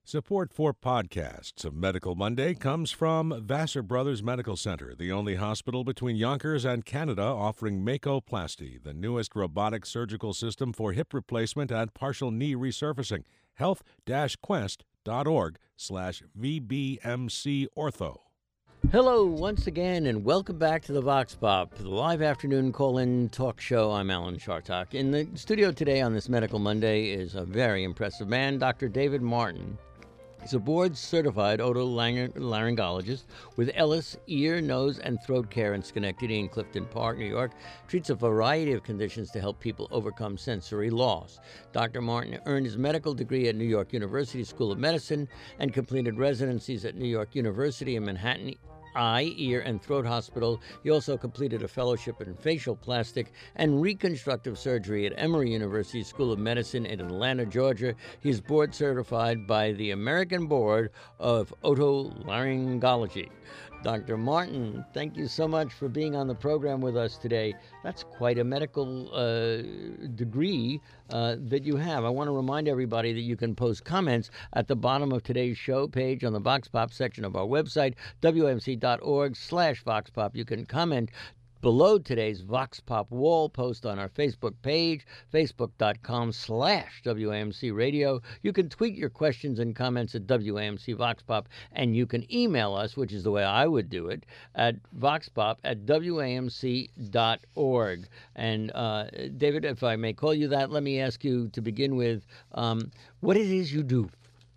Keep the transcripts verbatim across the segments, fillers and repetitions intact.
Support for podcasts of Medical Monday comes from Vassar Brothers Medical Center, the only hospital between Yonkers and Canada offering Makoplasty, the newest robotic surgical system for hip replacement and partial knee resurfacing. health-quest.org slash VBMC Ortho. Hello once again, and welcome back to the Vox Pop, the live afternoon call-in talk show. I'm Alan Chartok. In the studio today on this Medical Monday is a very impressive man, Doctor David Martin. He's a board-certified otolaryngologist with Ellis Ear, Nose, and Throat Care in Schenectady and Clifton Park, New York. Treats a variety of conditions to help people overcome sensory loss. Doctor Martin earned his medical degree at New York University School of Medicine and completed residencies at New York University and Manhattan Eye, Ear, and Throat Hospital. He also completed a fellowship in facial plastic and reconstructive surgery at Emory University School of Medicine in Atlanta, Georgia. He's board certified by the American Board of Otolaryngology. Doctor Martin, thank you so much for being on the program with us today. That's quite a medical uh, degree uh, that you have. I want to remind everybody that you can post comments at the bottom of today's show page on the Vox Pop section of our website, W M C dot org slash Vox Pop. You can comment below today's Vox Pop wall post on our Facebook page, facebook.com slash WAMC Radio. You can tweet your questions and comments at W A M C Vox Pop, and you can email us, which is the way I would do it, at voxpop at W A M C dot org. And uh, David, if I may call you that, let me ask you to begin with um, what it is you do.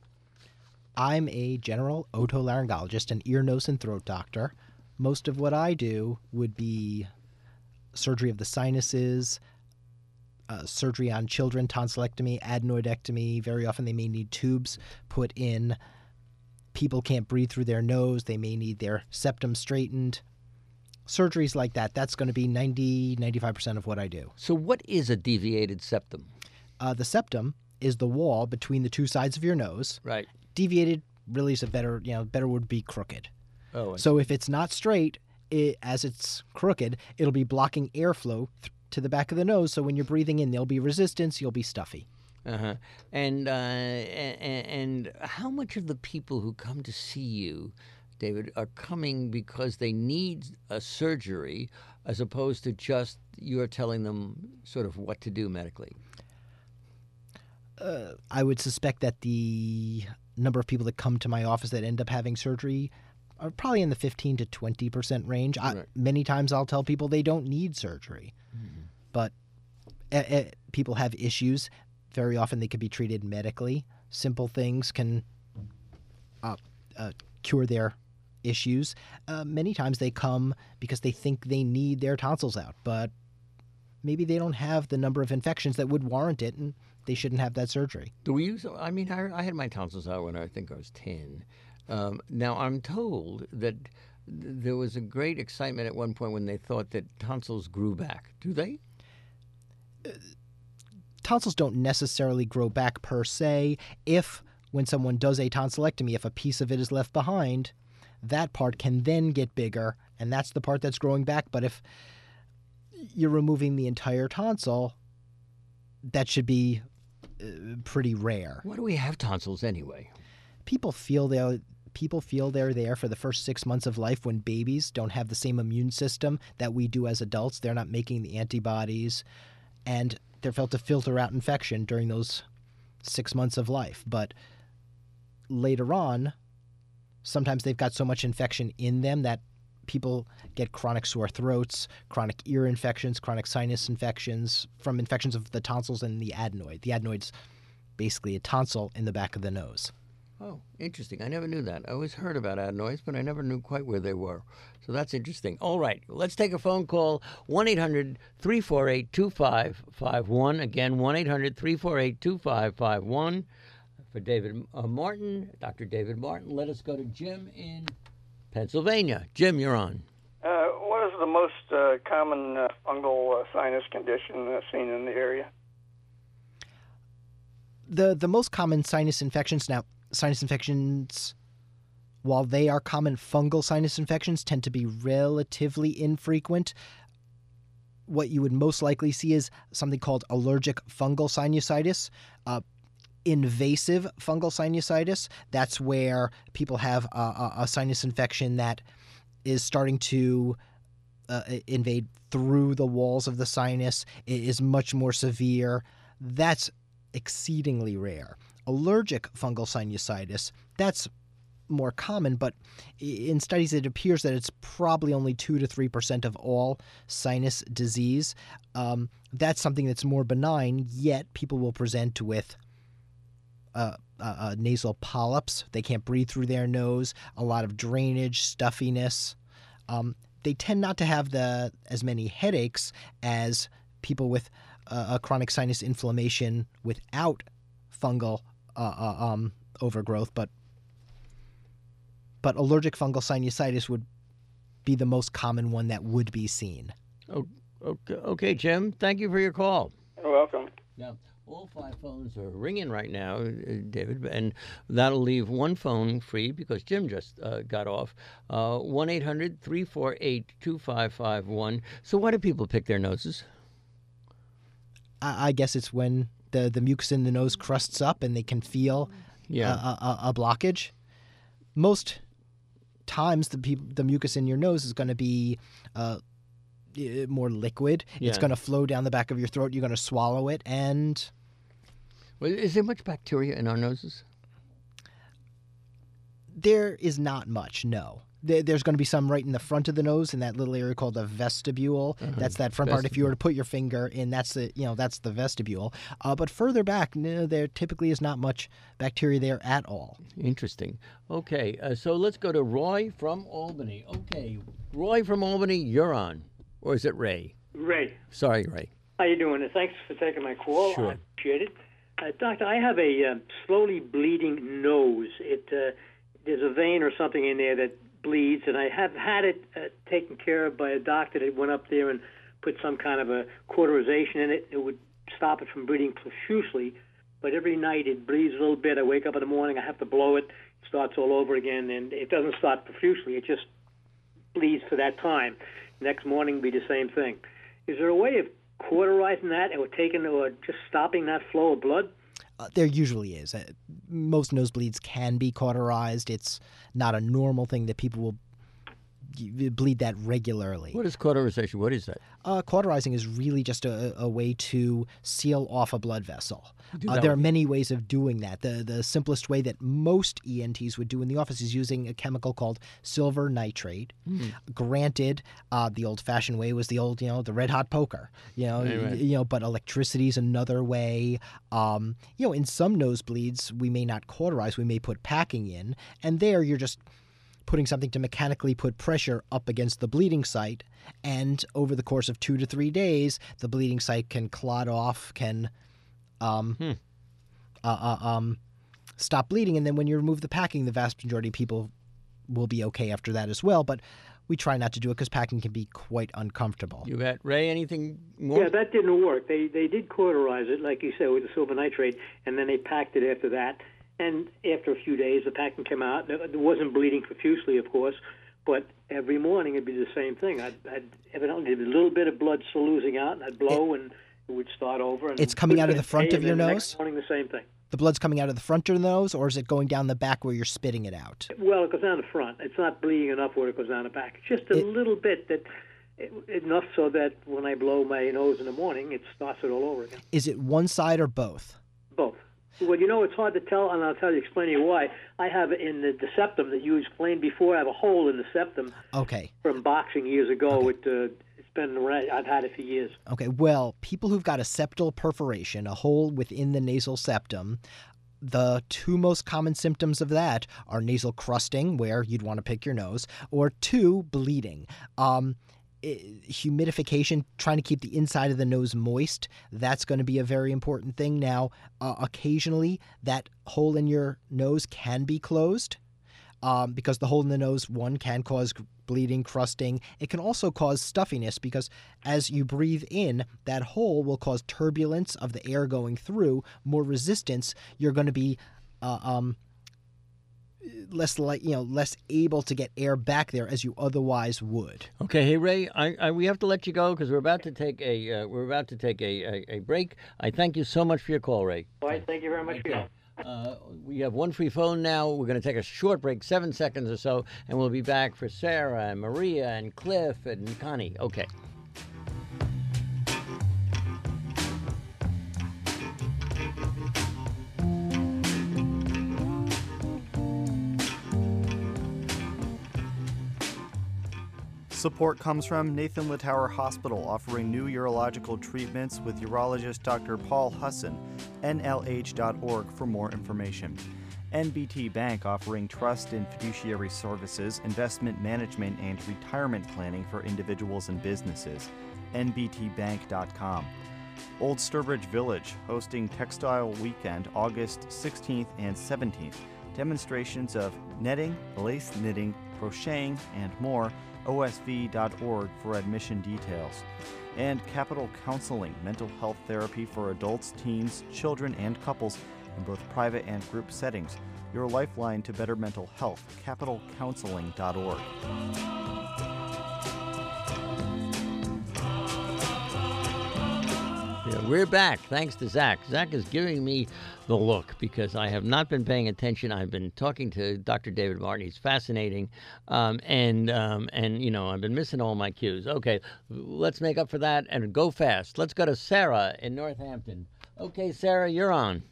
I'm a general otolaryngologist, an ear, nose, and throat doctor. Most of what I do would be surgery of the sinuses, uh, surgery on children, tonsillectomy, adenoidectomy. Very often they may need tubes put in. People can't breathe through their nose. They may need their septum straightened. Surgeries like that, that's going to be ninety, ninety-five percent of what I do. So what is a deviated septum? Uh, the septum is the wall between the two sides of your nose. Right. Deviated really is a better, you know, better would be crooked. Oh, so if it's not straight, it, as it's crooked, it'll be blocking airflow th- to the back of the nose. So when you're breathing in, there'll be resistance. You'll be stuffy. Uh-huh. And, uh, and and how much of the people who come to see you, David, are coming because they need a surgery as opposed to just you're telling them sort of what to do medically? Uh, I would suspect that the number of people that come to my office that end up having surgery are probably in the fifteen to twenty percent range. I, Right. Many times I'll tell people they don't need surgery. Mm-hmm. But uh, uh, people have issues. Very often they can be treated medically. Simple things can uh, uh, cure their issues. Uh, many times they come because they think they need their tonsils out, but maybe they don't have the number of infections that would warrant it, and they shouldn't have that surgery. Do we use, I mean, I, I had my tonsils out when I think I was ten. Um, now, I'm told that th- there was a great excitement at one point when they thought that tonsils grew back. Do they? Uh, tonsils don't necessarily grow back per se. If, when someone does a tonsillectomy, if a piece of it is left behind, that part can then get bigger, and that's the part that's growing back. But if you're removing the entire tonsil, that should be uh, pretty rare. Why do we have tonsils anyway? People feel they're people feel they're there for the first six months of life when babies don't have the same immune system that we do as adults. They're not making the antibodies, and they're felt to filter out infection during those six months of life. But later on, sometimes they've got so much infection in them that people get chronic sore throats, chronic ear infections, chronic sinus infections from infections of the tonsils and the adenoid. The adenoid's basically a tonsil in the back of the nose. Oh, interesting. I never knew that. I always heard about adenoids, but I never knew quite where they were. So that's interesting. All right, let's take a phone call. one eight hundred three four eight two five five one. Again, one eight hundred three four eight two five five one. For David uh, Martin, Doctor David Martin, let us go to Jim in Pennsylvania. Jim, you're on. Uh, what is the most uh, common uh, fungal uh, sinus condition uh, seen in the area? The, the most common sinus infections now, sinus infections, while they are common, fungal sinus infections tend to be relatively infrequent. What you would most likely see is something called allergic fungal sinusitis. Uh, invasive fungal sinusitis. That's where people have a, a, a sinus infection that is starting to uh, invade through the walls of the sinus. It is much more severe. That's exceedingly rare. Allergic fungal sinusitis, that's more common, but in studies it appears that it's probably only two to three percent of all sinus disease. Um, that's something that's more benign, yet people will present with uh, uh, uh, nasal polyps. They can't breathe through their nose, a lot of drainage, stuffiness. Um, they tend not to have the as many headaches as people with uh, a chronic sinus inflammation without fungal uh, uh, um, overgrowth, but But allergic fungal sinusitis would be the most common one that would be seen. Oh, okay, okay, Jim, thank you for your call. You're welcome. Now, all five phones are ringing right now, uh, David, and that'll leave one phone free because Jim just uh, got off. Uh, one eight hundred three four eight two five five one. So why do people pick their noses? I, I guess it's when the, the mucus in the nose crusts up and they can feel Yeah. a, a, a blockage. Most times the peop- the mucus in your nose is going to be uh, i- more liquid. Yeah. It's going to flow down the back of your throat. You're going to swallow it, and Well, is there much bacteria in our noses? there is not much, no. There, there's going to be some right in the front of the nose in that little area called the vestibule. Uh-huh. That's that front part. If you were to put your finger in, that's the you know that's the vestibule. Uh, but further back, no, there typically is not much bacteria there at all. Interesting. Okay, uh, so let's go to Roy from Albany. Okay, Roy from Albany, you're on. Or is it Ray? Ray, Sorry, Ray. how you doing? Thanks for taking my call. Sure. I appreciate it. Uh, doctor, I have a uh, slowly bleeding nose. It uh, there's a vein or something in there that bleeds, and I have had it uh, taken care of by a doctor that went up there and put some kind of a cauterization in it. It would stop it from bleeding profusely, but every night it bleeds a little bit. I wake up in the morning, I have to blow it. It starts all over again, and it doesn't start profusely. It just bleeds for that time. Next morning be the same thing. Is there a way of cauterizing that or taking or just stopping that flow of blood? Uh, there usually is. Uh, most nosebleeds can be cauterized. It's not a normal thing that people will y- bleed that regularly. What is cauterization? What is that? Uh, cauterizing is really just a, a way to seal off a blood vessel. Do Uh, that there are with- many ways of doing that. The the simplest way that most E N Ts would do in the office is using a chemical called silver nitrate. Mm. Granted, uh, the old-fashioned way was the old, you know, the red-hot poker. You know, Right, right. y- you know, but electricity is another way. Um, you know, in some nosebleeds, we may not cauterize. We may put packing in, and there you're just putting something to mechanically put pressure up against the bleeding site, and over the course of two to three days, the bleeding site can clot off, can um, Hmm. uh, uh, um, stop bleeding, and then when you remove the packing, the vast majority of people will be okay after that as well. But we try not to do it because packing can be quite uncomfortable. You got Ray? Anything more? Yeah, that didn't work. They they did cauterize it, like you said, with the silver nitrate, and then they packed it after that. And after a few days, the packing came out. It wasn't bleeding profusely, of course, but every morning it'd be the same thing. I'd, I'd evidently a little bit of blood still losing out, and I'd blow, and it would start over. And It's coming out of the front day, of and your then the nose? Next morning, the same thing. The blood's coming out of the front of the nose, or is it going down the back where you're spitting it out? Well, it goes down the front. It's not bleeding enough where it goes down the back. It's just a It- little bit that enough so that when I blow my nose in the morning, it starts it all over again. Is it one side or both? Both. Well, you know, it's hard to tell, and I'll tell you, explain to you why. I have in the, the septum that you explained before. I have a hole in the septum Okay. from boxing years ago. It, uh, it's been around, I've had it for years. Okay, well, people who've got a septal perforation, a hole within the nasal septum, the two most common symptoms of that are nasal crusting, where you'd want to pick your nose, or two, bleeding. Um, i- humidification, trying to keep the inside of the nose moist, that's going to be a very important thing. Now, uh, occasionally, that hole in your nose can be closed. Um, because the hole in the nose, one, can cause bleeding, crusting. It can also cause stuffiness because as you breathe in, that hole will cause turbulence of the air going through, more resistance. You're going to be uh, um, less like you know less able to get air back there as you otherwise would. Okay, hey Ray, I, I we have to let you go because we're about to take a uh, we're about to take a, a, a break. I thank you so much for your call, Ray. All right, thank you very much for your Okay. Uh, we have one free phone now. We're going to take a short break, seven seconds or so, and we'll be back for Sarah and Maria and Cliff and Connie. Okay. Support comes from Nathan Littauer Hospital, offering new urological treatments with urologist Doctor Paul Husson. N L H dot org for more information. N B T Bank offering trust and fiduciary services, investment management, and retirement planning for individuals and businesses. N B T bank dot com. Old Sturbridge Village hosting Textile Weekend August sixteenth and seventeenth. Demonstrations of netting, lace knitting, crocheting, and more. O S V dot org for admission details. And Capital Counseling, mental health therapy for adults, teens, children, and couples in both private and group settings. Your lifeline to better mental health, capital counseling dot org. Yeah, we're back, thanks to Zach. Zach is giving me the look because I have not been paying attention. I've been talking to Doctor David Martin. He's fascinating, um, and um, and you know I've been missing all my cues. Okay, let's make up for that and go fast. Let's go to Sarah in Northampton. Okay, Sarah, you're on.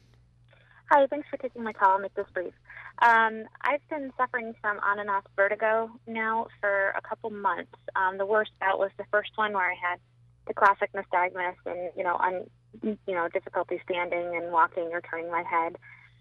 Hi, thanks for taking my call. I'll make this brief. Um, I've been suffering from on and off vertigo now for a couple months. Um, the worst bout was the first one where I had the classic nystagmus and, you know, un, you know, difficulty standing and walking or turning my head.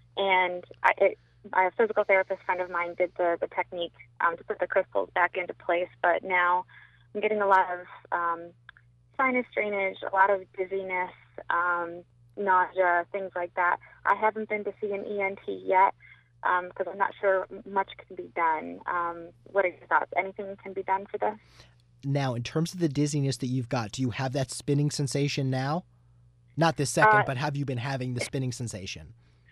And I, it, a physical therapist friend of mine did the, the technique um, to put the crystals back into place, but now I'm getting a lot of um, sinus drainage, a lot of dizziness, um, nausea, things like that. I haven't been to see an E N T yet because um, I'm not sure much can be done. Um, what are your thoughts? Anything can be done for this? Now, in terms of the dizziness that you've got, do you have that spinning sensation now? Not this second, uh, but have you been having the spinning sensation?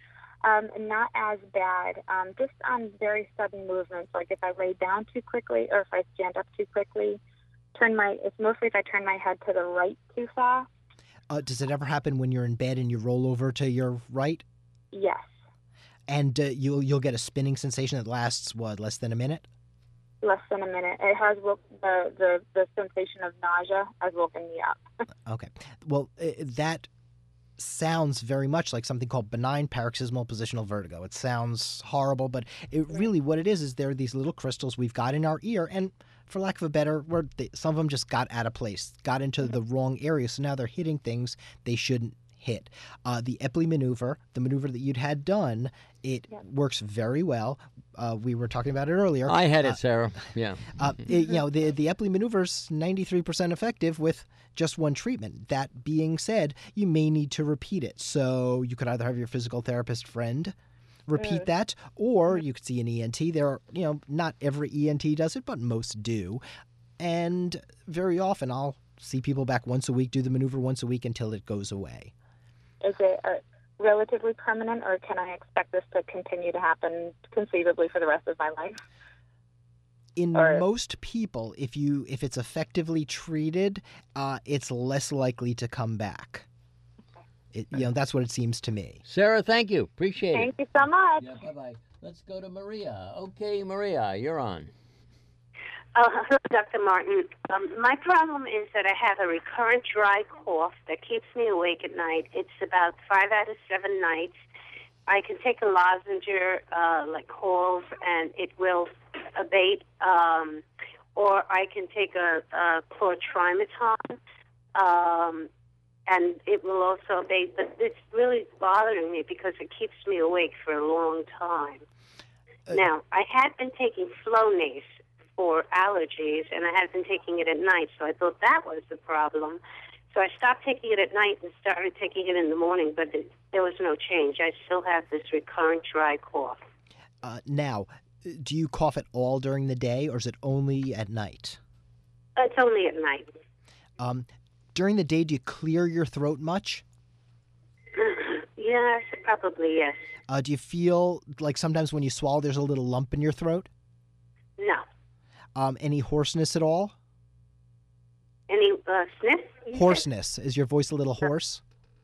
Um, not as bad, um, just on very sudden movements, like if I lay down too quickly or if I stand up too quickly. Turn my it's mostly if I turn my head to the right too fast. Uh, does it ever happen when you're in bed and you roll over to your right? Yes. And uh, you'll you'll get a spinning sensation that lasts, what, less than a minute? Less than a minute. It has woke, the, the, the sensation of nausea has woken me up. Okay. Well, uh, that sounds very much like something called benign paroxysmal positional vertigo. It sounds horrible, but it really what it is is there are these little crystals we've got in our ear, and for lack of a better word, they, some of them just got out of place, got into mm-hmm. the wrong area, so now they're hitting things they shouldn't hit. Uh, the Epley maneuver, the maneuver that you'd had done, it yeah. works very well. Uh, we were talking about it earlier. I had it, uh, Sarah. Yeah. Uh, it, you know, the the Epley maneuver is ninety-three percent effective with just one treatment. That being said, you may need to repeat it. So you could either have your physical therapist friend repeat mm. that, or you could see an E N T. There are, you know, not every E N T does it, but most do. And very often I'll see people back once a week, do the maneuver once a week until it goes away. Is it uh, relatively permanent, or can I expect this to continue to happen conceivably for the rest of my life? In or... most people, if you if it's effectively treated, uh, it's less likely to come back. It, you know, that's what it seems to me. Sarah, thank you. Appreciate thank it. Thank you so much. Yeah, bye-bye. Let's go to Maria. Okay, Maria, you're on. Uh, hello, Doctor Martin. Um, my problem is that I have a recurrent dry cough that keeps me awake at night. It's about five out of seven nights. I can take a lozenge, uh, like Halls, and it will abate. Um, or I can take a, a chlortrimeton, um, and it will also abate. But it's really bothering me because it keeps me awake for a long time. Uh, now, I had been taking Flonase for allergies, and I had been taking it at night, so I thought that was the problem. So I stopped taking it at night and started taking it in the morning, but it, there was no change. I still have this recurrent dry cough. Uh, now, do you cough at all during the day, or is it only at night? It's only at night. Um, during the day, do you clear your throat much? Yes, probably yes. Uh, do you feel like sometimes when you swallow there's a little lump in your throat? No. Um, any hoarseness at all? Any uh, sniff? You said? Hoarseness. Is your voice a little hoarse?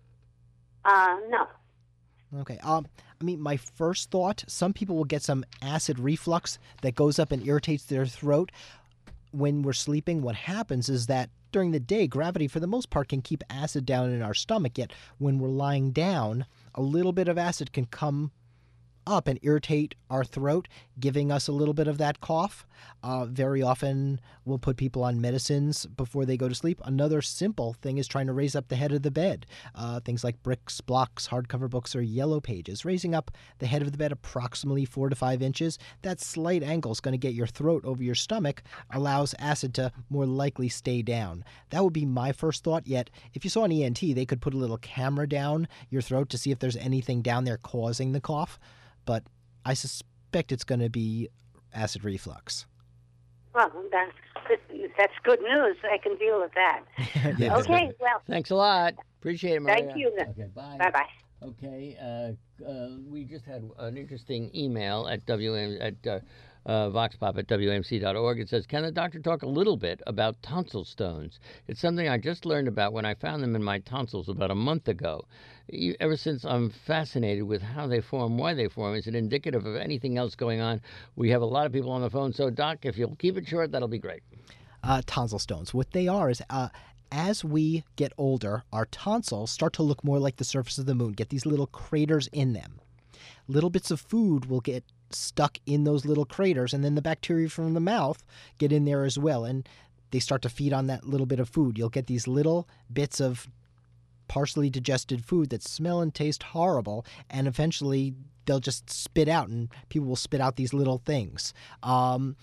Uh, no. Okay. Um, I mean, my first thought, some people will get some acid reflux that goes up and irritates their throat. When we're sleeping, what happens is that during the day, gravity, for the most part, can keep acid down in our stomach, yet when we're lying down, a little bit of acid can come up and irritate our throat, giving us a little bit of that cough. Uh, very often we'll put people on medicines before they go to sleep. Another simple thing is trying to raise up the head of the bed. Uh, things like bricks, blocks, hardcover books, or yellow pages. Raising up the head of the bed approximately four to five inches. That slight angle is going to get your throat over your stomach, allows acid to more likely stay down. That would be my first thought, yet if you saw an E N T, they could put a little camera down your throat to see if there's anything down there causing the cough. But I suspect it's going to be acid reflux. Well, that's good. That's good news. I can deal with that. Yeah. Okay, well, Thanks a lot. Appreciate it, Maria. thank you. Okay, bye. Bye-bye. Okay, uh, uh, we just had an interesting email at W M at uh, uh, voxpop at W M C dot org. It says, can the doctor talk a little bit about tonsil stones? It's something I just learned about when I found them in my tonsils about a month ago. You, ever since I'm fascinated with how they form, why they form. Is it indicative of anything else going on? We have a lot of people on the phone, so Doc, if you'll keep it short, that'll be great. Uh, tonsil stones. What they are is, uh, as we get older, our tonsils start to look more like the surface of the moon, get these little craters in them. Little bits of food will get stuck in those little craters, and then the bacteria from the mouth get in there as well, and they start to feed on that little bit of food. You'll get these little bits of partially digested food that smell and taste horrible, and eventually they'll just spit out, and people will spit out these little things. Um,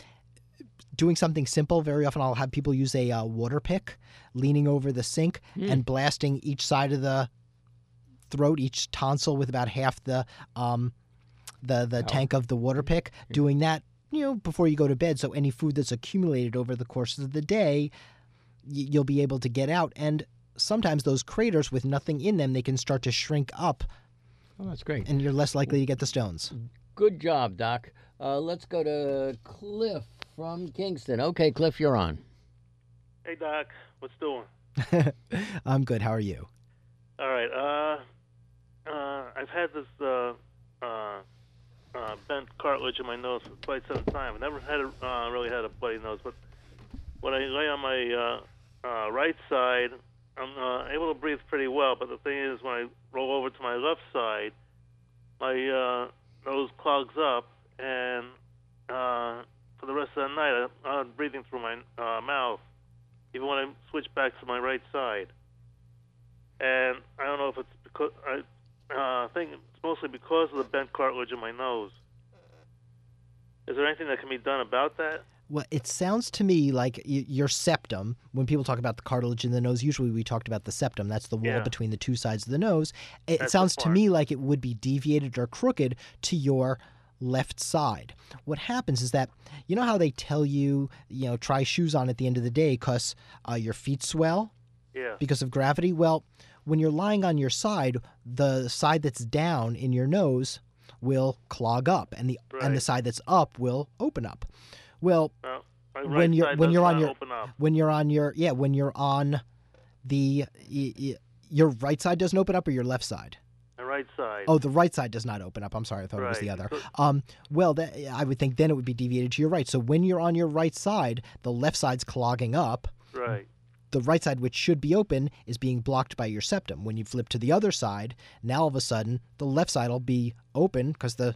doing something simple, very often I'll have people use a uh, water pick, leaning over the sink mm. and blasting each side of the throat, each tonsil with about half the um, the the oh. tank of the water pick. Mm. Doing that, you know, before you go to bed, so any food that's accumulated over the course of the day, y- you'll be able to get out. And sometimes those craters with nothing in them, they can start to shrink up. Oh, that's great. And you're less likely to get the stones. Good job, Doc. Uh, let's go to Cliff from Kingston. Okay, Cliff, you're on. Hey, Doc. What's doing? I'm good. How are you? All right. Uh, uh, I've had this uh, uh, uh, bent cartilage in my nose for quite some time. I never had a, uh, really had a bloody nose, but when I lay on my uh, uh, right side, I'm uh, able to breathe pretty well. But the thing is, when I roll over to my left side, my uh, nose clogs up, and uh, for the rest of the night, I'm not breathing through my uh, mouth, even when I switch back to my right side. And I don't know if it's because I uh, think it's mostly because of the bent cartilage in my nose. Is there anything that can be done about that? Well, it sounds to me like y- your septum, when people talk about the cartilage in the nose, usually we talked about the septum. That's the wall Yeah. between the two sides of the nose. It That's sounds the to part. me like it would be deviated or crooked to your left side. What happens is that, you know how they tell you, you know, try shoes on at the end of the day because uh, your feet swell Yeah. because of gravity? Well, when you're lying on your side, the side that's down in your nose will clog up, and the and the Right. side that's up will open up. Well, Uh, my right when you're side when does you're on not your open up. when you're on your yeah when you're on the y- y- your right side doesn't open up, or your left side. My right side. Oh, the right side does not open up. I'm sorry, I thought it was the Right. other. So- Um, well, that, I would think then it would be deviated to your right. So when you're on your right side, the left side's clogging up. Right. The right side, which should be open, is being blocked by your septum. When you flip to the other side, now all of a sudden the left side will be open because the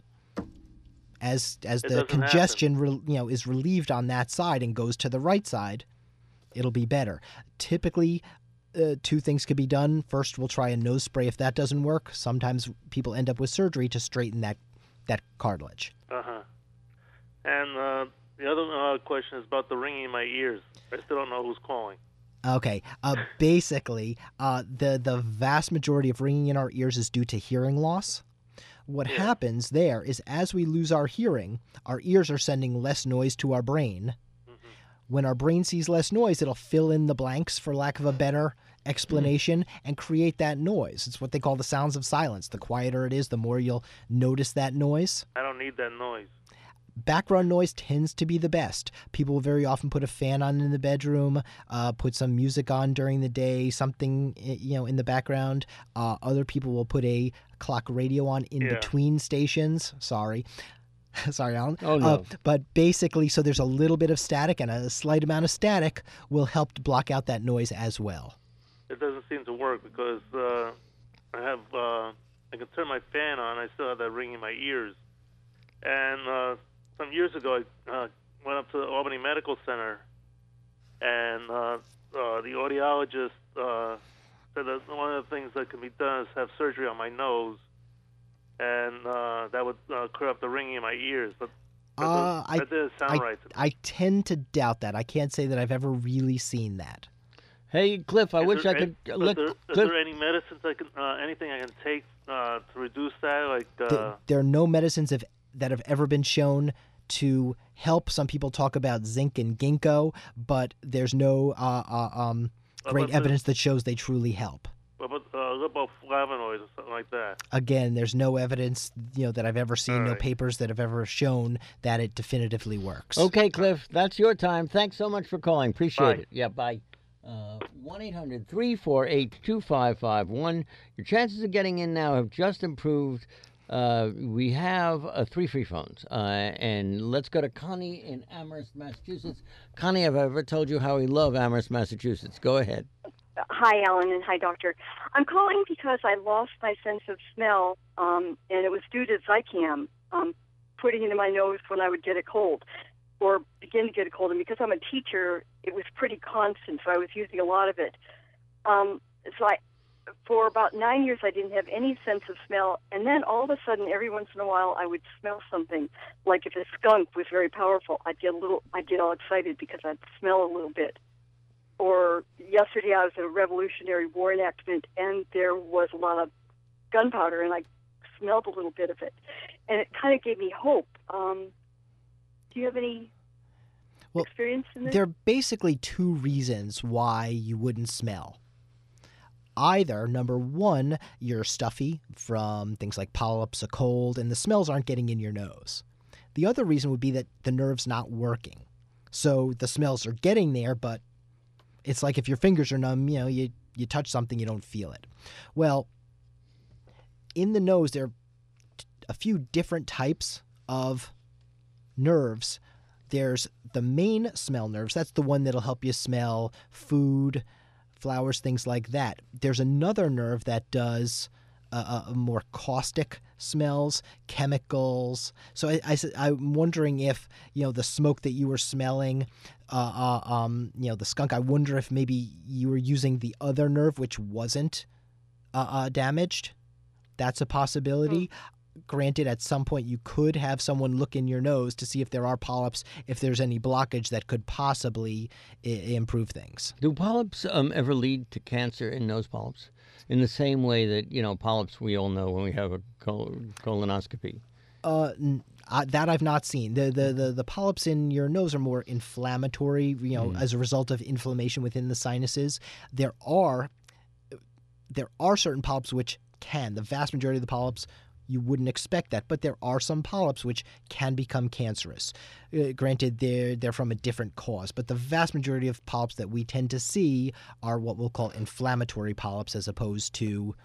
as as It the doesn't congestion re, you know is relieved on that side and goes to the right side, it'll be better. Typically, uh, two things could be done. First, we'll try a nose spray. If that doesn't work, sometimes people end up with surgery to straighten that that cartilage. Uh-huh. And uh, the other uh, question is about the ringing in my ears. I still don't know who's calling. Okay. Uh, basically, uh, the the vast majority of ringing in our ears is due to hearing loss. What Yeah. happens there is, as we lose our hearing, our ears are sending less noise to our brain. Mm-hmm. When our brain sees less noise, it'll fill in the blanks, for lack of a better explanation and create that noise. It's what they call the sounds of silence. The quieter it is, the more you'll notice that noise. I don't need that noise. Background noise tends to be the best. People will very often put a fan on in the bedroom, uh, put some music on during the day, something, you know, in the background. Uh, other people will put a clock radio on in Yeah. between stations. Sorry. Sorry, Alan. Oh, no. Uh, but basically, so there's a little bit of static, and a slight amount of static will help to block out that noise as well. It doesn't seem to work because uh, I have uh, I can turn my fan on. I still have that ring in my ears. And uh, some years ago, I uh, went up to the Albany Medical Center, and uh, uh, the audiologist uh, said that one of the things that can be done is have surgery on my nose, and uh, that would uh, clear up the ringing in my ears. But that, Uh, doesn't- I, that didn't sound I, right to me. I tend to doubt that. I can't say that I've ever really seen that. Hey, Cliff, I Is wish there I could any- look. Is there, is Cliff, there any medicines I can, uh, anything I can take uh, to reduce that? Like, uh, Th- there are no medicines have, that have ever been shown to help. Some people talk about zinc and ginkgo, but there's no uh, uh, um, Uh, great but the- evidence that shows they truly help. what about, uh, what about flavonoids or something like that? Again, there's no evidence, you know, that I've ever seen, All no right. papers that have ever shown that it definitively works. okay, Cliff, that's your time. Thanks so much for calling. Appreciate Bye. it. Yeah, bye. Uh, one eight hundred three four eight two five five one. Your chances of getting in now have just improved. Uh, we have uh, three free phones. Uh, and let's go to Connie in Amherst, Massachusetts. Connie, have I ever told you how we love Amherst, Massachusetts? Go ahead. Hi, Alan, and hi, Doctor. I'm calling because I lost my sense of smell, um, and it was due to Zicam, um, putting it in my nose when I would get a cold or begin to get a cold. And because I'm a teacher, it was pretty constant, so I was using a lot of it. Um, so I, for about nine years, I didn't have any sense of smell, and then all of a sudden, every once in a while, I would smell something. Like if a skunk was very powerful, I'd get a little, I'd get all excited because I'd smell a little bit. Or yesterday I was at a Revolutionary War enactment, and there was a lot of gunpowder, and I smelled a little bit of it. And it kind of gave me hope. Um, do you have any Well, experience in this? There are basically two reasons why you wouldn't smell. Either, number one, you're stuffy from things like polyps, a cold, and the smells aren't getting in your nose. The other reason would be that the nerve's not working. So the smells are getting there, but it's like if your fingers are numb, you know, you, you touch something, you don't feel it. Well, in the nose, there are a few different types of nerves. There's the main smell nerves. That's the one that'll help you smell food, flowers, things like that. There's another nerve that does uh, uh, more caustic smells, chemicals. So I, I, I'm wondering if, you know, the smoke that you were smelling, uh, uh, um, you know, the skunk, I wonder if maybe you were using the other nerve, which wasn't uh, uh, damaged. That's a possibility. Granted, at some point you could have someone look in your nose to see if there are polyps, if there's any blockage that could possibly I- improve things. Do polyps um, ever lead to cancer in nose polyps? In the same way that, you know, polyps we all know when we have a col- colonoscopy. Uh, n- uh, that I've not seen. The, the the the polyps in your nose are more inflammatory, you know, Mm. as a result of inflammation within the sinuses. There are there are certain polyps which can. The vast majority of the polyps, you wouldn't expect that, but there are some polyps which can become cancerous. Uh, granted, they're they're from a different cause, but the vast majority of polyps that we tend to see are what we'll call inflammatory polyps, as opposed to,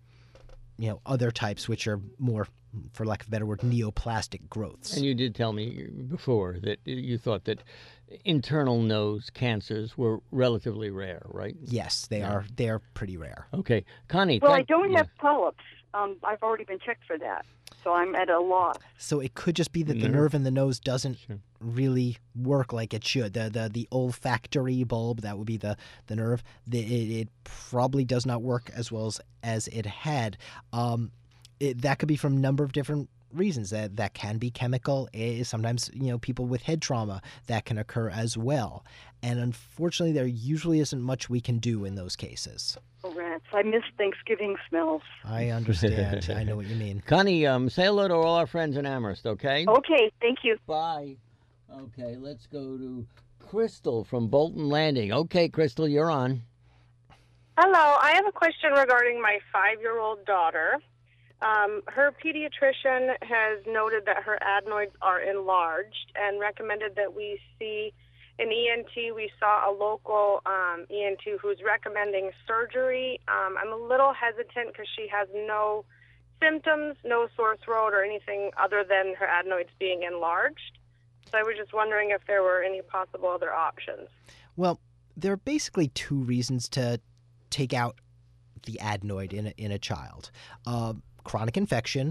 you know, other types which are more, for lack of a better word, neoplastic growths. And you did tell me before that you thought that internal nose cancers were relatively rare, right? Yes, they are. They are pretty rare. Okay. Connie, well, I thank- don't yeah. have polyps. Um, I've already been checked for that, so I'm at a loss. So it could just be that the Nerve. nerve in the nose doesn't Sure. really work like it should. The the the olfactory bulb, that would be the the nerve. The, it, it probably does not work as well as, as it had. Um, it, that could be from a number of different reasons. That that can be chemical. Eh, sometimes, you know, people with head trauma, that can occur as well. And unfortunately, there usually isn't much we can do in those cases. Oh, rats. I miss Thanksgiving smells. I understand. I know what you mean. Connie, um, say hello to all our friends in Amherst, okay? Okay, thank you. Bye. Okay, let's go to Crystal from Bolton Landing. Okay, Crystal, you're on. Hello, I have a question regarding my five-year-old daughter. Um, her pediatrician has noted that her adenoids are enlarged and recommended that we see an E N T. We saw a local um, E N T who's recommending surgery. Um, I'm a little hesitant because she has no symptoms, no sore throat or anything other than her adenoids being enlarged. So I was just wondering if there were any possible other options. Well, there are basically two reasons to take out the adenoid in a, in a child. Uh, chronic infection,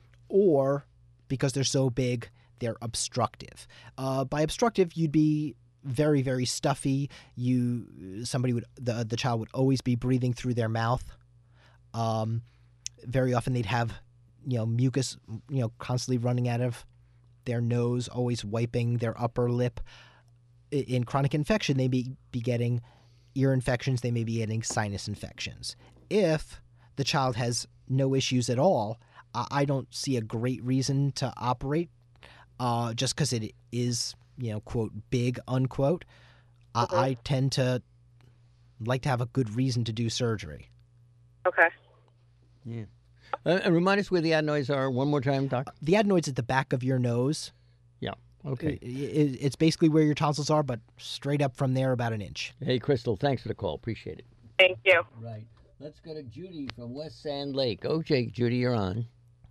or because they're so big, they're obstructive. Uh, by obstructive, you'd be very, very stuffy. You, somebody would, the the child would always be breathing through their mouth. Um, very often they'd have, you know, mucus, you know, constantly running out of their nose, always wiping their upper lip. In chronic infection, they may be getting ear infections. They may be getting sinus infections. If the child has no issues at all, I don't see a great reason to operate uh, just because it is, you know, quote, big, unquote. Mm-hmm. I, I tend to like to have a good reason to do surgery. Okay. Yeah. Uh, and remind us where the adenoids are one more time, Doc. Uh, the adenoid's at the back of your nose. Yeah. Okay. It, it, it's basically where your tonsils are, but straight up from there about an inch. Hey, Crystal, thanks for the call. Appreciate it. Thank you. Right. Let's go to Judy from West Sand Lake. Okay, Judy, you're on.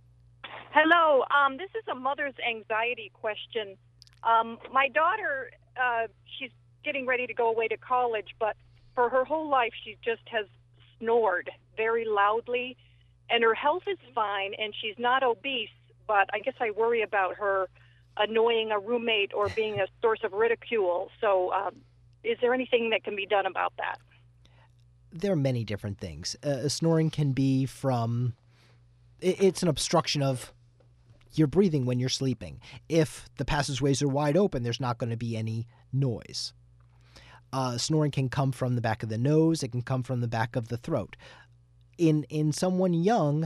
Hello. Um, this is a mother's anxiety question. Um, my daughter, uh, she's getting ready to go away to college, but for her whole life she just has snored very loudly, and her health is fine, and she's not obese, but I guess I worry about her annoying a roommate or being a source of ridicule. So um, is there anything that can be done about that? There are many different things. Uh, snoring can be from, it's an obstruction of your breathing when you're sleeping. If the passageways are wide open, there's not going to be any noise. Uh, snoring can come from the back of the nose. It can come from the back of the throat. In in someone young,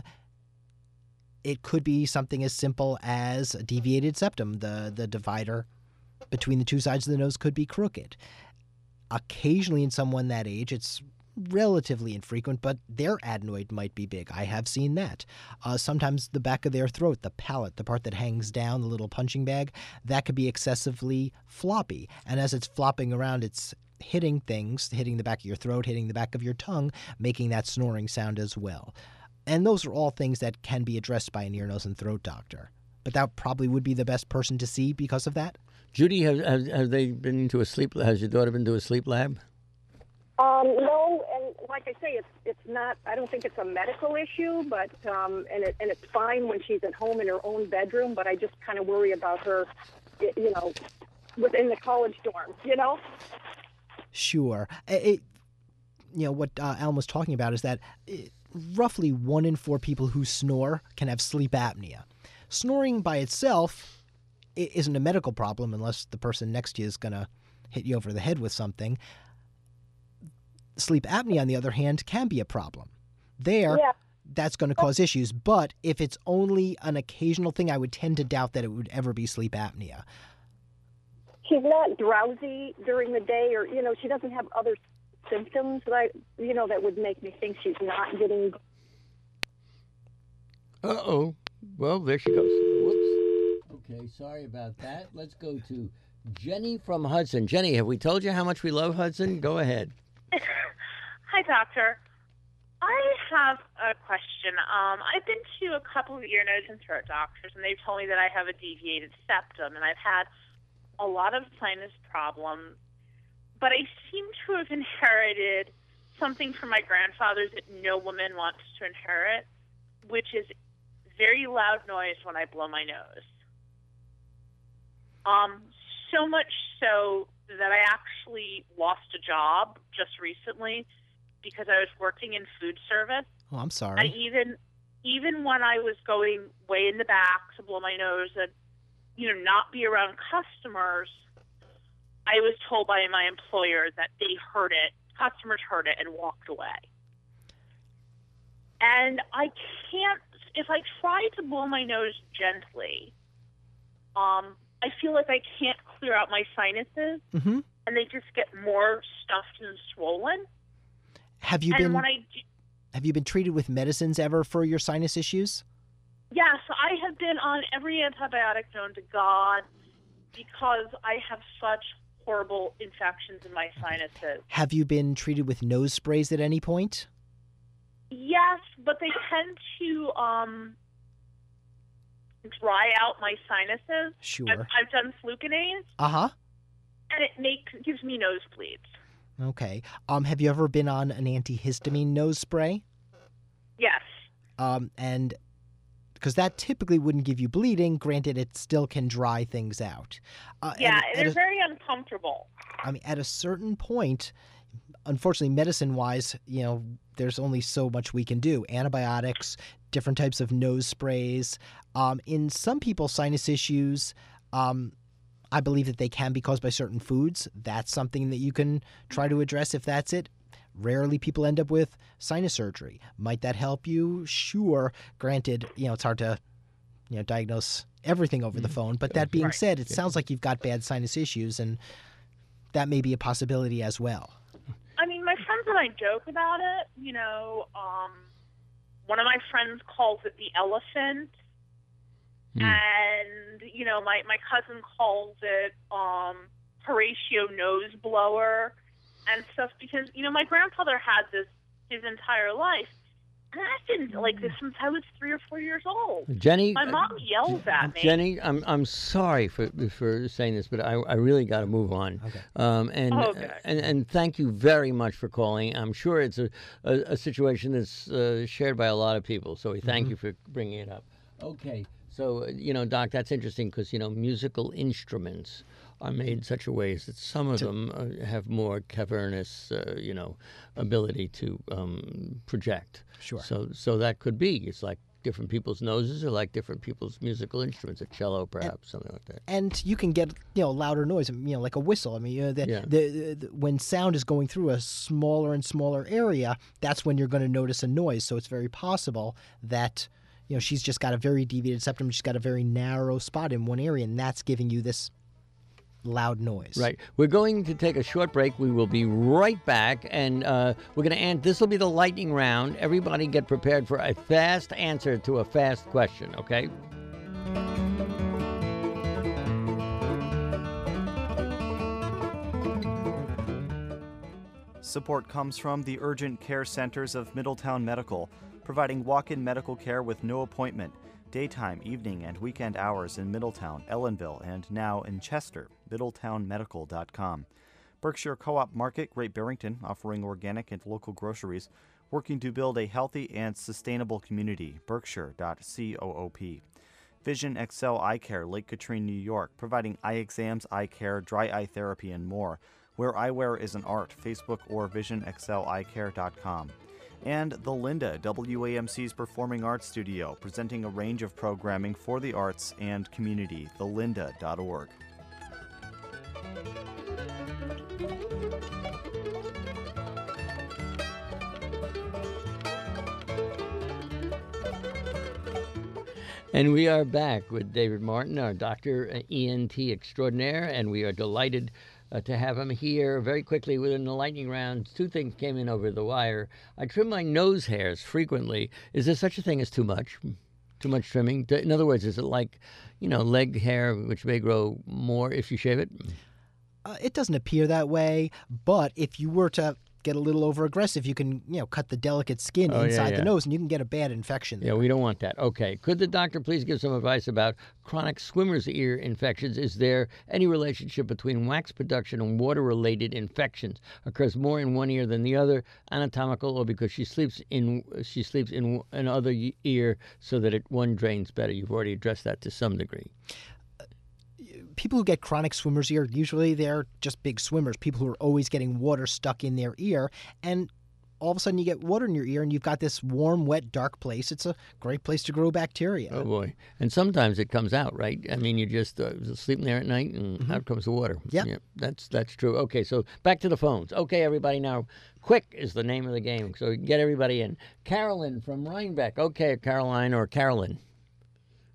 it could be something as simple as a deviated septum. The, the divider between the two sides of the nose could be crooked. Occasionally in someone that age, it's relatively infrequent, but their adenoid might be big. I have seen that. Uh, sometimes the back of their throat, the palate, the part that hangs down, the little punching bag, that could be excessively floppy. And as it's flopping around, it's hitting things, hitting the back of your throat, hitting the back of your tongue, making that snoring sound as well. And those are all things that can be addressed by an ear, nose, and throat doctor. But that probably would be the best person to see because of that. Judy, have, have, have they been into a sleep, has your daughter been to a sleep lab? Um, no, and like I say, it's it's not. I don't think it's a medical issue, but um, and it and it's fine when she's at home in her own bedroom. But I just kind of worry about her, you know, within the college dorm. You know. Sure. It, you know what uh, Alan was talking about is that it, roughly one in four people who snore can have sleep apnea. Snoring by itself isn't a medical problem unless the person next to you is going to hit you over the head with something. Sleep apnea, on the other hand, can be a problem. There, yeah. That's going to cause issues. But if it's only an occasional thing, I would tend to doubt that it would ever be sleep apnea. She's not drowsy during the day, or, you know, she doesn't have other symptoms that I, you know, that would make me think she's not getting. Uh-oh. Well, there she goes. Whoops. Okay, sorry about that. Let's go to Jenny from Hudson. Jenny, have we told you how much we love Hudson? Go ahead. Hi, doctor. I have a question. Um, I've been to a couple of ear, nose, and throat doctors, and they've told me that I have a deviated septum, and I've had a lot of sinus problems, but I seem to have inherited something from my grandfather that no woman wants to inherit, which is very loud noise when I blow my nose. Um, so much so that I actually lost a job just recently because I was working in food service. Oh, I'm sorry. And even even when I was going way in the back to blow my nose and, you know, not be around customers, I was told by my employer that they heard it, customers heard it and walked away. And I can't, if I try to blow my nose gently, um, I feel like I can't clear out my sinuses, mm-hmm. and they just get more stuffed and swollen. Have you and been when I do, have you been treated with medicines ever for your sinus issues? yes, I have been on every antibiotic known to God because I have such horrible infections in my sinuses. Have you been treated with nose sprays at any point? Yes, but they tend to um, dry out my sinuses. Sure. I've, I've done fluconase, Uh-huh. and it makes gives me nosebleeds. Okay. Um, have you ever been on an antihistamine nose spray? Yes. Um, and because that typically wouldn't give you bleeding, granted, it still can dry things out. Uh, Yeah, and they're at a- very uncomfortable. I mean, at a certain point, unfortunately, medicine-wise, you know, there's only so much we can do. Antibiotics, different types of nose sprays. Um, in some people's sinus issues, um, I believe that they can be caused by certain foods. That's something that you can try to address if that's it. Rarely people end up with sinus surgery. Might that help you? Sure. Granted, you know, it's hard to, you know, diagnose everything over the phone. But that being Right. said, it sounds like you've got bad sinus issues, and that may be a possibility as well. I mean, my friends and I joke about it. You know, um, one of my friends calls it the elephant, Hmm. and you know, my my cousin calls it um, Horatio nose blower and stuff because you know my grandfather had this his entire life, and I've been like this since I was three or four years old. Jenny, my mom yells at me. Jenny, I'm I'm sorry for for saying this, but I, I really got to move on. Okay. Um, and, Okay. and and thank you very much for calling. I'm sure it's a a, a situation that's uh, shared by a lot of people. So we thank Mhm. you for bringing it up. Okay. So uh, you know, Doc, that's interesting because you know musical instruments are made in such a way that some of them uh, have more cavernous, uh, you know, ability to um, project. Sure. So so that could be. It's like different people's noses are like different people's musical instruments. A cello, perhaps, something like that. And you can get, you know, louder noise, you know, like a whistle. I mean, you know, the, Yeah. the, the, when sound is going through a smaller and smaller area, that's when you're going to notice a noise. So it's very possible that, you know, she's just got a very deviated septum. She's got a very narrow spot in one area, and that's giving you this loud noise. Right. We're going to take a short break. We will be right back, and uh, we're going to end. This will be the lightning round. Everybody get prepared for a fast answer to a fast question, okay? Support comes from the Urgent Care Centers of Middletown Medical, providing walk-in medical care with no appointment, daytime, evening, and weekend hours in Middletown, Ellenville, and now in Chester, middletown medical dot com. Berkshire Co-op Market, Great Barrington, offering organic and local groceries, working to build a healthy and sustainable community, berkshire dot coop. Vision Excel Eye Care, Lake Katrine, New York, providing eye exams, eye care, dry eye therapy, and more. Where eyewear is an art, Facebook or vision excel eye care dot com. And The Linda, W A M C's performing arts studio, presenting a range of programming for the arts and community, the linda dot org. And we are back with David Martin, our Doctor uh, E N T extraordinaire, and we are delighted uh, to have him here. Very quickly, within the lightning round, two things came in over the wire. I trim my nose hairs frequently. Is there such a thing as too much? Too much trimming? In other words, is it like, you know, leg hair, which may grow more if you shave it? Uh, it doesn't appear that way, but if you were to get a little over aggressive, you can, you know, cut the delicate skin Oh, yeah, inside yeah. the nose, and you can get a bad infection there. Yeah, we don't want that. Okay. Could the doctor please give some advice about chronic swimmer's ear infections? Is there any relationship between wax production and water-related infections? Occurs more in one ear than the other, anatomical, or because she sleeps in she sleeps in another ear so that it one drains better? You've already addressed that to some degree. People who get chronic swimmer's ear, usually they're just big swimmers, people who are always getting water stuck in their ear. And all of a sudden you get water in your ear and you've got this warm, wet, dark place. It's a great place to grow bacteria. Oh, boy. And sometimes it comes out, right? I mean, you just uh, sleeping there at night and Mm-hmm. out comes the water. Yep. Yeah. That's, that's true. Okay, so back to the phones. Okay, everybody, now, quick is the name of the game, so we can get everybody in. Carolyn from Rhinebeck. Okay, Caroline or Carolyn.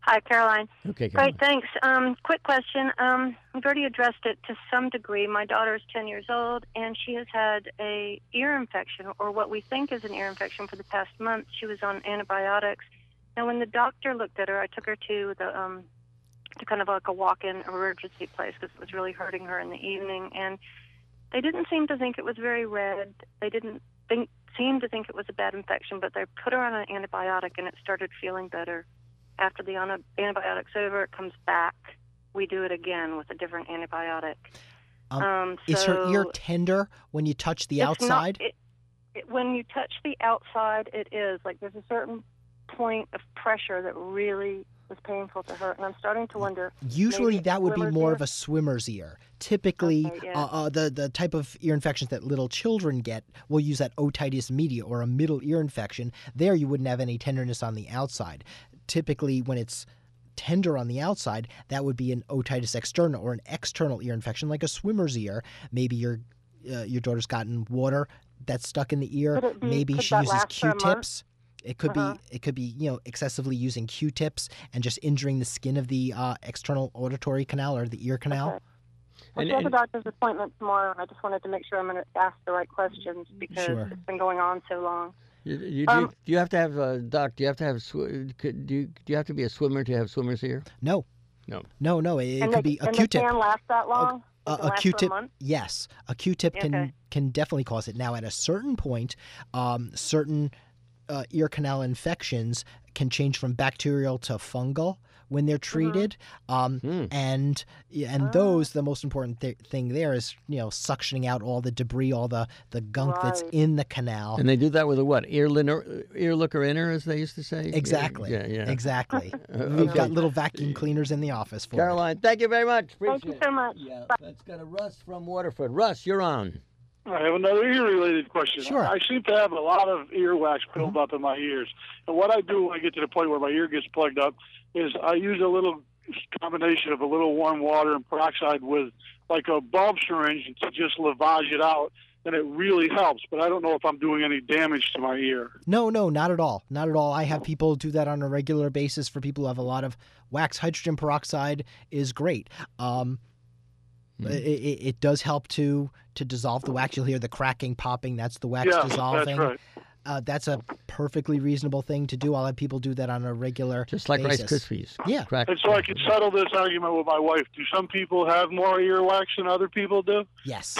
Hi, Caroline. Okay, Caroline. Great, thanks. Um, quick question. Um, we've already addressed it to some degree. My daughter is ten years old, and she has had a ear infection, or what we think is an ear infection, for the past month. She was on antibiotics. Now, when the doctor looked at her, I took her to the um, to kind of like a walk-in emergency place because it was really hurting her in the evening, and they didn't seem to think it was very red. They didn't think seem to think it was a bad infection, but they put her on an antibiotic, and it started feeling better. After the antibiotic's over, it comes back. We do it again with a different antibiotic. Um, um, is her so ear tender when you touch the it's outside? Not, it, it, when you touch the outside, it is. Like there's a certain point of pressure that really was painful to her. And I'm starting to wonder. Usually maybe that would be swimmer's more ear? of a swimmer's ear. Typically, Okay, yeah. uh, uh, the, the type of ear infections that little children get, we'll use that otitis media or a middle ear infection. There you wouldn't have any tenderness on the outside. Typically, when it's tender on the outside, that would be an otitis externa or an external ear infection, like a swimmer's ear. Maybe your uh, your daughter's gotten water that's stuck in the ear. Could it be- Maybe could she that uses last for a month? Q-tips. It could Uh-huh. be it could be you know excessively using Q-tips and just injuring the skin of the uh, external auditory canal or the ear canal. Okay. Well, And- she has a and- doctor's appointment tomorrow, and I just wanted to make sure I'm going to ask the right questions because Sure. it's been going on so long. You, you, Um, do you have to have uh, doc? Do you have to have sw- could, do you, do you have to be a swimmer to have swimmer's ear? No, No. no, no. It, it and could they, be a and Q-tip. they can last that long? They A, can a last for Q-tip, month? yes, a Q-tip can Okay. can definitely cause it. Now, at a certain point, um, certain uh, ear canal infections can change from bacterial to fungal when they're treated, um, Hmm. and yeah, and Ah. those the most important th- thing there is you know suctioning out all the debris, all the the gunk that's Right. in the canal. And they do that with a what? Ear, liner, ear looker inner, as they used to say? Exactly. Yeah, yeah. Exactly. Uh, We've okay. got little vacuum cleaners in the office for it. Caroline, thank you very much. Thank you Appreciate so it. much. Yeah, let's go to Russ from Waterford. Russ, you're on. I have another ear-related question. Sure. I seem to have a lot of earwax built up in my ears. And what I do when I get to the point where my ear gets plugged up is I use a little combination of a little warm water and peroxide with like a bulb syringe to just lavage it out, and it really helps. But I don't know if I'm doing any damage to my ear. No, no, not at all. Not at all. I have people do that on a regular basis for people who have a lot of wax. Hydrogen peroxide is great. Um, Hmm. it, it, it does help to to dissolve the wax. You'll hear the cracking, popping. That's the wax Yeah, dissolving. that's right. Uh, that's a perfectly reasonable thing to do. I'll have people do that on a regular Just like basis. Rice Krispies. Yeah. Crack. And so I can settle this argument with my wife. Do some people have more earwax than other people do? Yes.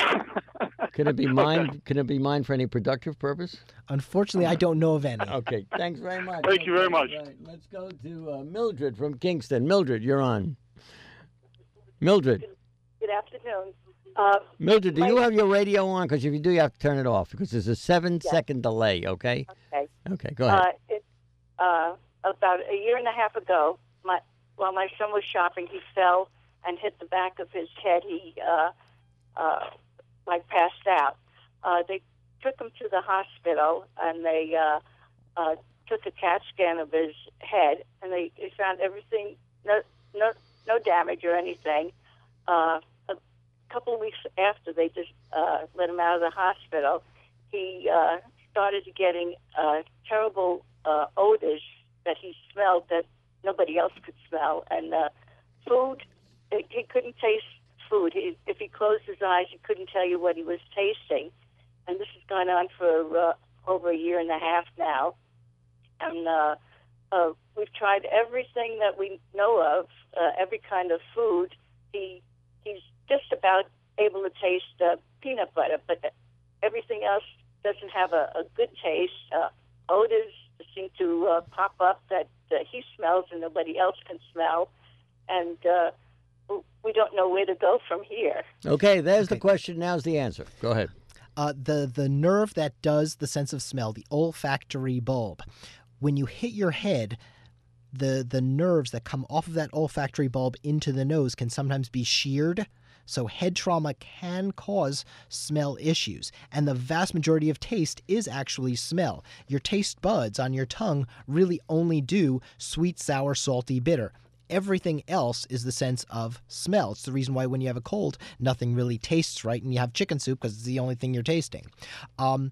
Can it be mined? Can it be mined for any productive purpose? Unfortunately, I don't know of any. Okay. Thanks very much. Thank you very much. Right, let's go to uh, Mildred from Kingston. Mildred, you're on. Mildred. Good afternoon. Uh, Mildred, do my- you have your radio on? Because if you do, you have to turn it off because there's a seven-second delay. Okay. Okay. Okay. Go ahead. Uh, it, uh, about a year and a half ago, my while my son was shopping, he fell and hit the back of his head. He uh, uh, like passed out. Uh, they took him to the hospital and they uh, uh, took a CAT scan of his head, and they, they found everything, no no no damage or anything. Uh, a couple of weeks after they just uh, let him out of the hospital, he uh, started getting uh, terrible uh, odors that he smelled that nobody else could smell. And uh, food, he he couldn't taste food. He, if he closed his eyes, he couldn't tell you what he was tasting. And this has gone on for uh, over a year and a half now. And uh, uh, we've tried everything that we know of, uh, every kind of food. He He's just about able to taste uh, peanut butter, but everything else doesn't have a, a good taste. Uh, odors seem to uh, pop up that uh, he smells and nobody else can smell. And uh, we don't know where to go from here. Okay. There's the question. Now's the answer. Go ahead. Uh, the the nerve that does the sense of smell, the olfactory bulb, when you hit your head, the the nerves that come off of that olfactory bulb into the nose can sometimes be sheared. So head trauma can cause smell issues. And the vast majority of taste is actually smell. Your taste buds on your tongue really only do sweet, sour, salty, bitter. Everything else is the sense of smell. It's the reason why when you have a cold, nothing really tastes right and you have chicken soup because it's the only thing you're tasting. Um,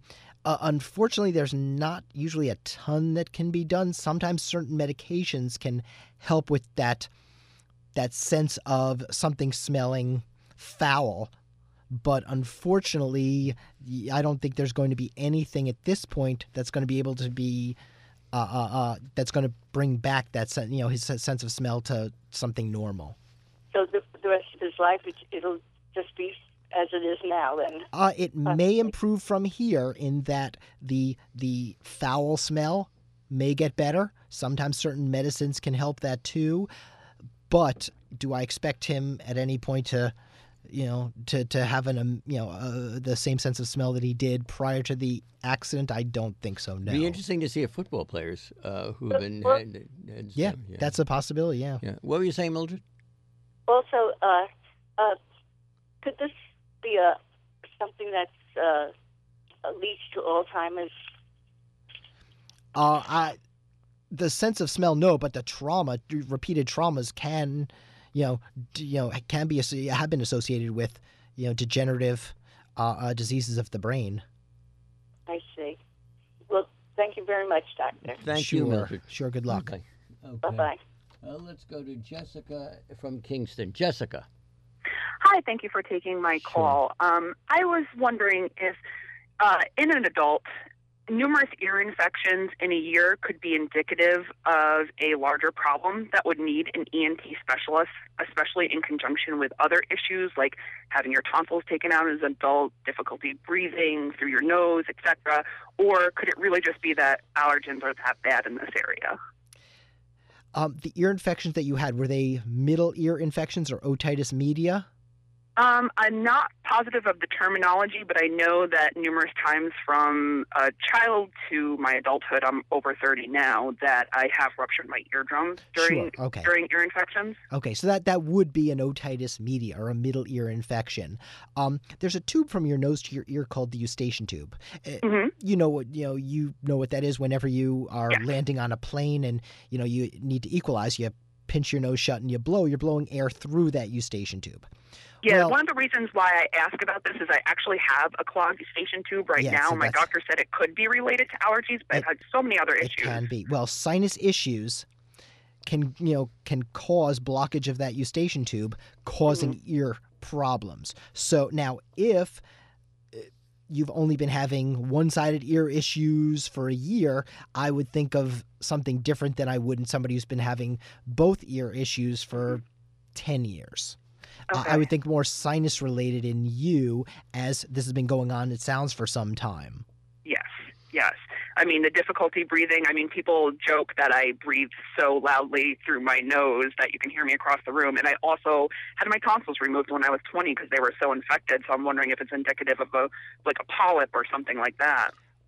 Uh, unfortunately, there's not usually a ton that can be done. Sometimes certain medications can help with that that sense of something smelling foul. But unfortunately, I don't think there's going to be anything at this point that's going to be able to be uh, uh, uh, that's going to bring back that sen- you know his sense of smell to something normal. So the, the rest of his life, it, it'll just be as it is now, then. Uh, it may improve from here in that the the foul smell may get better. Sometimes certain medicines can help that too. But do I expect him at any point to, you know, to, to have an um, you know uh, the same sense of smell that he did prior to the accident? I don't think so. No. It'd be interesting to see if football players uh, who've been had, had Yeah, some- yeah, that's a possibility. Yeah. yeah. What were you saying, Mildred? Also, uh, uh, could this be a something that's uh, leads to Alzheimer's? Uh, I, the sense of smell, no, but the trauma, repeated traumas can, you know, d- you know, can be have been associated with, you know, degenerative uh, uh, diseases of the brain. I see. Well, thank you very much, Doctor. Thank sure, you, Mildred. Sure. Good luck. Okay. Okay. Bye-bye. Uh, let's go to Jessica from Kingston. Jessica. Hi, thank you for taking my call. Um, I was wondering if, uh, in an adult, numerous ear infections in a year could be indicative of a larger problem that would need an E N T specialist, especially in conjunction with other issues like having your tonsils taken out as an adult, difficulty breathing through your nose, et cetera. Or could it really just be that allergens are that bad in this area? Um, the ear infections that you had, were they middle ear infections or otitis media? Um, I'm not positive of the terminology, but I know that numerous times from a child to my adulthood, I'm over thirty now, that I have ruptured my eardrums during Sure, okay. during ear infections. Okay, so that, that would be an otitis media or a middle ear infection. Um, there's a tube from your nose to your ear called the eustachian tube. Uh, You know what you know you know what that is. Whenever you are landing on a plane and you know you need to equalize, you pinch your nose shut and you blow. You're blowing air through that eustachian tube. Yeah, Well- one of the reasons why I ask about this is I actually have a clogged eustachian tube right Yeah, now. so My that's- doctor said it could be related to allergies, but I've had so many other It issues. can be. Well, sinus issues can you know can cause blockage of that eustachian tube, causing ear problems. So now, if uh, you've only been having one-sided ear issues for a year, I would think of something different than I would in somebody who's been having both ear issues for ten years. Uh, I would think more sinus related in you, as this has been going on, it sounds, for some time. Yes, yes. I mean, the difficulty breathing, I mean, people joke that I breathe so loudly through my nose that you can hear me across the room. And I also had my tonsils removed when I was twenty because they were so infected. So I'm wondering if it's indicative of a like a polyp or something like that.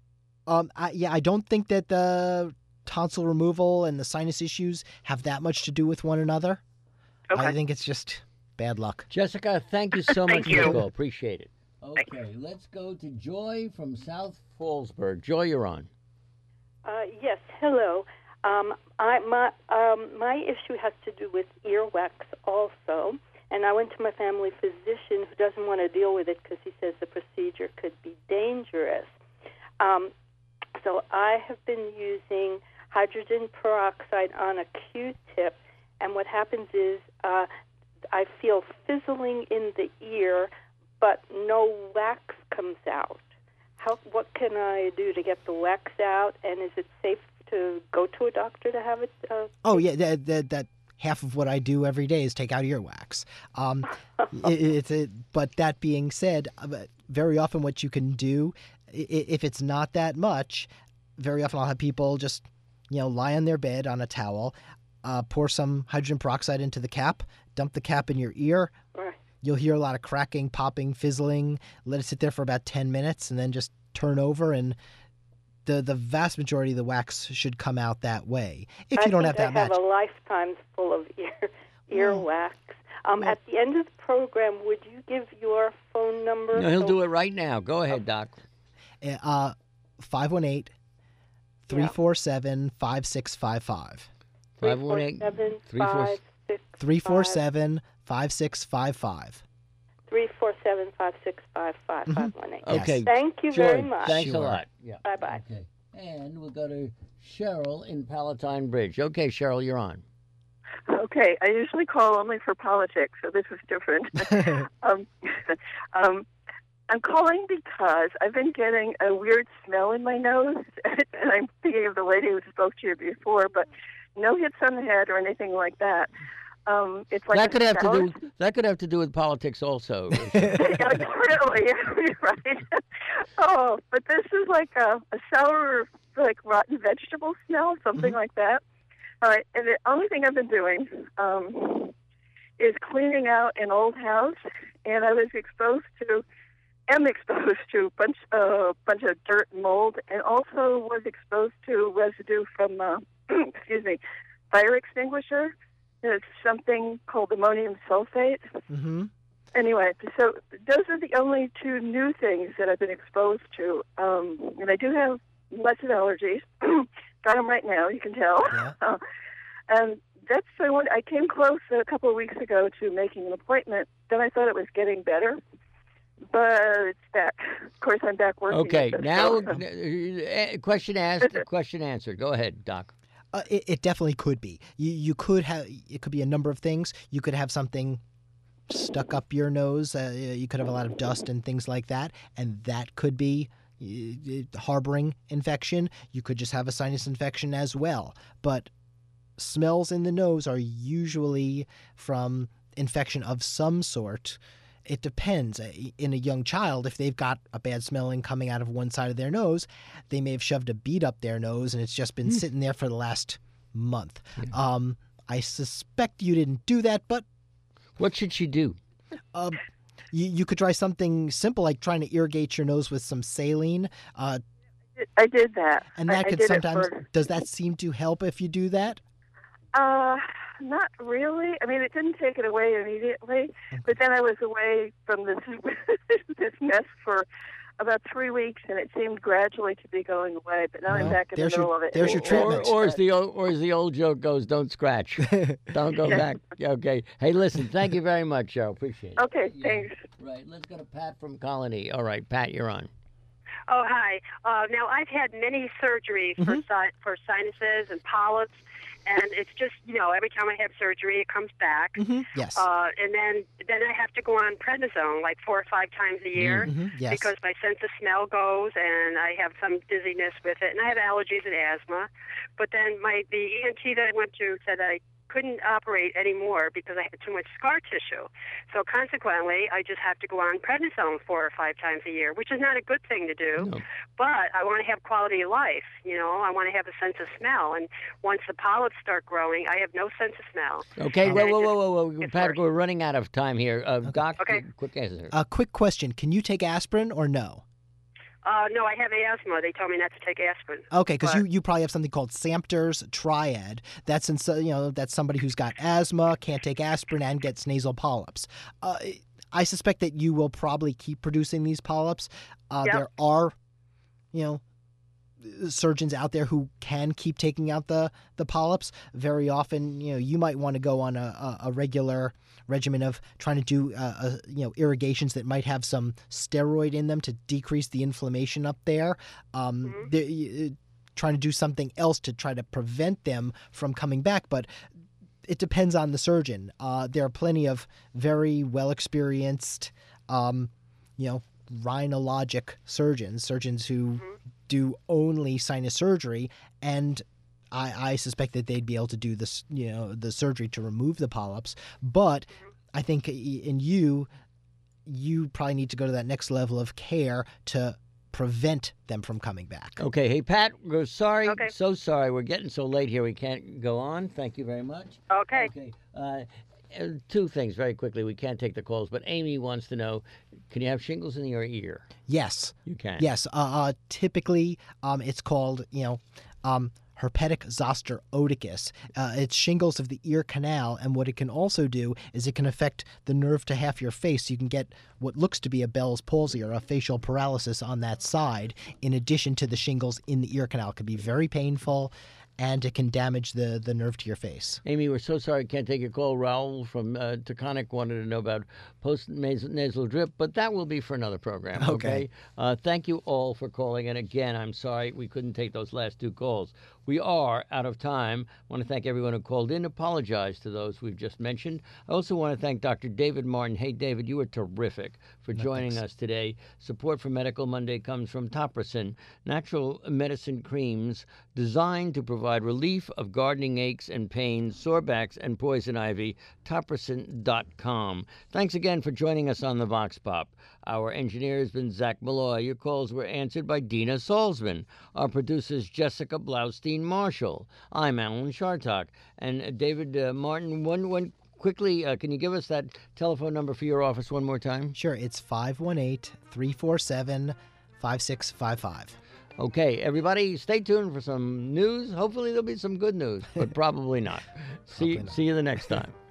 Um, I, yeah, I don't think that the tonsil removal and the sinus issues have that much to do with one another. I think it's just bad luck. Jessica, thank you so much Thank for your you. call. Appreciate it. Okay, let's go to Joy from South Fallsburg. Joy, you're on. Uh, yes, hello. Um, I, my um, my issue has to do with earwax also, and I went to my family physician who doesn't want to deal with it because he says the procedure could be dangerous. Um, so I have been using hydrogen peroxide on a Q-tip, and what happens is uh, I feel fizzling in the ear, but no wax comes out. How, what can I do to get the wax out, and is it safe to go to a doctor to have it? Uh, Oh yeah, that, that that half of what I do every day is take out earwax. Um, it, it's a, but that being said, uh, very often what you can do, i- if it's not that much, very often I'll have people just you know lie on their bed on a towel, uh, pour some hydrogen peroxide into the cap, dump the cap in your ear. Right. You'll hear a lot of cracking, popping, fizzling. Let it sit there for about ten minutes, and then just turn over, and the the vast majority of the wax should come out that way. If you I don't think have that I have much. a lifetime full of ear earwax. Um, At the end of the program, would you give your phone number? No, he'll so- do it right now. Go ahead, Doc. Uh, five one eight, three four seven, five six five five. five one eight, three four three four seven, five six five five. three four seven, five six five, five five one eight. Okay. Thank you Joy, very much. Thanks a lot. Yeah. Bye-bye. Okay. And we'll go to Cheryl in Palatine Bridge. Okay, Cheryl, you're on. Okay, I usually call only for politics, so this is different. um, um, I'm calling because I've been getting a weird smell in my nose, and I'm thinking of the lady who spoke to you before, but no hits on the head or anything like that. Um, it's like that could have sour... to do. That could have to do with politics, also. Really, right? Oh, but this is like a, a sour, like rotten vegetable smell, something Mm-hmm. like that. All right, and the only thing I've been doing um, is cleaning out an old house, and I was exposed to, am exposed to a bunch, uh, bunch of dirt and mold, and also was exposed to residue from, uh, excuse me, fire extinguisher. There's something called ammonium sulfate. Mm-hmm. Anyway, so those are the only two new things that I've been exposed to, um, and I do have lots of allergies. Got them right now, you can tell. Yeah. Uh, and that's the one. I came close a couple of weeks ago to making an appointment. Then I thought it was getting better, but it's back. Of course, I'm back working. Okay, with this, now so- uh, question asked, question answered. Go ahead, Doc. Uh, it, it definitely could be. You you could have. It could be a number of things. You could have something stuck up your nose. Uh, you could have a lot of dust and things like that, and that could be uh, harboring infection. You could just have a sinus infection as well. But smells in the nose are usually from infection of some sort. It depends. In a young child, if they've got a bad smelling coming out of one side of their nose, they may have shoved a bead up their nose and it's just been mm. sitting there for the last month. Yeah. Um, I suspect you didn't do that, but... What should she do? Um, you, you could try something simple like trying to irrigate your nose with some saline. Uh, I did that. And that I, could I sometimes... For... Does that seem to help if you do that? Uh, not really. I mean, it didn't take it away immediately, but then I was away from this this mess for about three weeks, and it seemed gradually to be going away. But now well, I'm back in the middle your, of it. There's your treatment. Or, or as the old, or as the old joke goes, don't scratch, don't go back. Okay. Hey, listen. Thank you very much, Cheryl. Appreciate it. Okay. Yeah. Thanks. Right. Let's go to Pat from Colony. All right, Pat, you're on. Oh, hi. Uh, now, I've had many surgeries Mm-hmm. for si- for sinuses and polyps, and it's just, you know, every time I have surgery, it comes back. Mm-hmm. Yes. Uh, and then then I have to go on prednisone like four or five times a year mm-hmm. Yes. because my sense of smell goes, and I have some dizziness with it, and I have allergies and asthma. But then my the E N T that I went to said I couldn't operate anymore because I had too much scar tissue. So consequently, I just have to go on prednisone four or five times a year, which is not a good thing to do. No. But I want to have quality of life. You know, I want to have a sense of smell. And once the polyps start growing, I have no sense of smell. Okay, And whoa, it whoa, just whoa, whoa, whoa. gets Pat, worse. we're running out of time here. Uh, Okay. Doc, Okay. quick answer. A uh, quick question. Can you take aspirin or no? Uh, no, I have asthma. They told me not to take aspirin. Okay, because But- you, you probably have something called Samter's Triad. That's in, so- you know that's somebody who's got asthma, can't take aspirin, and gets nasal polyps. Uh, I suspect that you will probably keep producing these polyps. Uh, Yep. There are, you know, surgeons out there who can keep taking out the, the polyps. Very often, you know, you might want to go on a, a, a regular regimen of trying to do, uh, uh, you know, irrigations that might have some steroid in them to decrease the inflammation up there. Um, Mm-hmm. the- uh, trying to do something else to try to prevent them from coming back, but it depends on the surgeon. Uh, there are plenty of very well experienced, um, you know, rhinologic surgeons, surgeons who Mm-hmm. do only sinus surgery, and I, I suspect that they'd be able to do this, you know, the surgery to remove the polyps. But I think in you, you probably need to go to that next level of care to prevent them from coming back. Okay, hey, Pat, we're sorry. Okay. So sorry. We're getting so late here. We can't go on. Thank you very much. Okay. Okay. Uh, uh, two things very quickly. We can't take the calls, but Amy wants to know, can you have shingles in your ear? Yes. You can. Yes. Uh, uh, typically, um, it's called, you know, um, herpetic zoster oticus. Uh, it's shingles of the ear canal, and what it can also do is it can affect the nerve to half your face. You can get what looks to be a Bell's palsy or a facial paralysis on that side, in addition to the shingles in the ear canal. It can be very painful, and it can damage the, the nerve to your face. Amy, we're so sorry I can't take your call. Raul from uh, Taconic wanted to know about post-nasal drip, but that will be for another program, okay? Okay. Uh, thank you all for calling, and again, I'm sorry we couldn't take those last two calls. We are out of time. I want to thank everyone who called in, apologize to those we've just mentioned. I also want to thank Doctor David Martin. Hey, David, you were terrific for No, joining thanks. us today. Support for Medical Monday comes from Topricin, natural medicine creams designed to provide relief of gardening aches and pains, sore backs, and poison ivy. Topricin dot com. Thanks again for joining us on the Vox Pop. Our engineer has been Zach Malloy. Your calls were answered by Dina Salzman. Our producers, Jessica Blaustein Marshall. I'm Alan Chartock. And uh, David uh, Martin, one, one quickly, uh, can you give us that telephone number for your office one more time? Sure, it's five one eight, three four seven, five six five five. Okay, everybody, stay tuned for some news. Hopefully there'll be some good news, but probably not. See, see you the next time.